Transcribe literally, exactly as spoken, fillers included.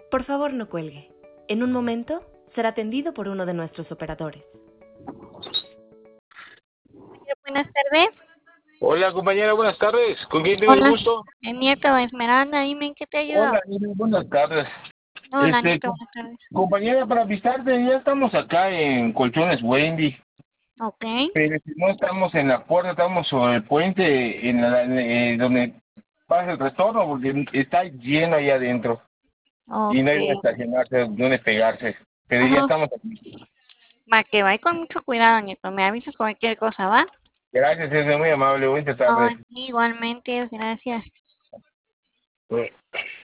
Por favor, no cuelgue. En un momento será atendido por uno de nuestros operadores. Buenas tardes. Hola, compañera, buenas tardes. ¿Con quién tengo el Hola. gusto? El nieto de Esmeralda, dime en qué te ayudo. Hola, mira, buenas tardes. Hola, Este, nieto, co- buenas tardes. compañera, para avisarte, ya estamos acá en Colchones Wendy, Ok. pero si no estamos en la puerta, estamos sobre el puente, en la, eh, donde pasa el retorno, porque está lleno ahí adentro y no Ok. hay donde estacionarse, donde pegarse. Pero ya Ajá. estamos aquí. Va, que vaya con mucho cuidado, nieto. Me avisas cualquier cosa, ¿va? Gracias, es muy amable. Buenas No, tardes. igualmente, gracias.